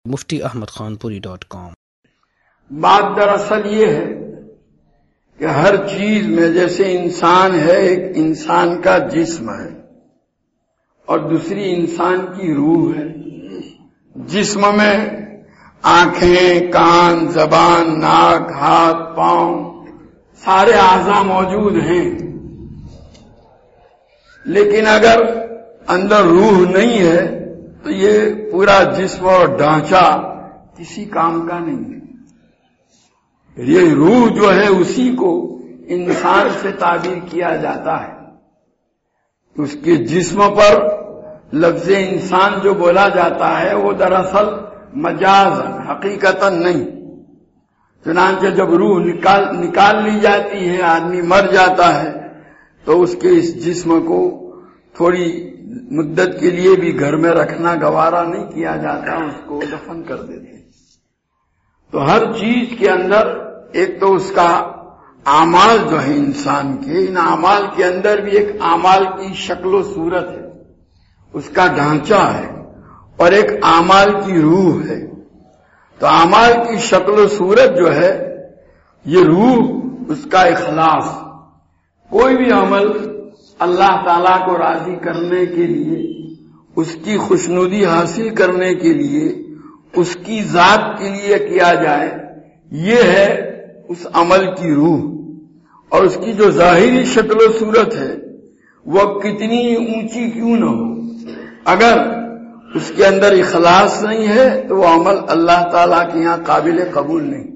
muftiahmadkhanpuri.com۔ بات دراصل یہ ہے کہ ہر چیز میں جیسے انسان ہے، ایک انسان کا جسم ہے اور دوسری انسان کی روح ہے۔ جسم میں آنکھیں، کان، زبان، ناک، ہاتھ، پاؤں سارے اعضاء موجود ہیں، لیکن اگر اندر روح نہیں ہے تو یہ پورا جسم اور ڈھانچہ کسی کام کا نہیں ہے۔ یہ روح جو ہے اسی کو انسان سے تعبیر کیا جاتا ہے۔ اس کے جسم پر لفظ انسان جو بولا جاتا ہے وہ دراصل مجاز حقیقتا نہیں۔ چنانچہ جب روح نکال لی جاتی ہے، آدمی مر جاتا ہے تو اس کے اس جسم کو تھوڑی مدت کے لیے بھی گھر میں رکھنا گوارا نہیں کیا جاتا، اس کو دفن کر دیتے ہیں۔ تو ہر چیز کے اندر ایک تو اس کا اعمال جو ہے انسان کے، ان اعمال کے اندر بھی ایک اعمال کی شکل و صورت ہے، اس کا ڈھانچہ ہے، اور ایک اعمال کی روح ہے۔ تو اعمال کی شکل و صورت جو ہے یہ روح، اس کا اخلاص، کوئی بھی عمل اللہ تعالیٰ کو راضی کرنے کے لیے، اس کی خوشنودی حاصل کرنے کے لیے، اس کی ذات کے لیے کیا جائے، یہ ہے اس عمل کی روح۔ اور اس کی جو ظاہری شکل و صورت ہے وہ کتنی اونچی کیوں نہ ہو، اگر اس کے اندر اخلاص نہیں ہے تو وہ عمل اللہ تعالیٰ کے یہاں قابل قبول نہیں۔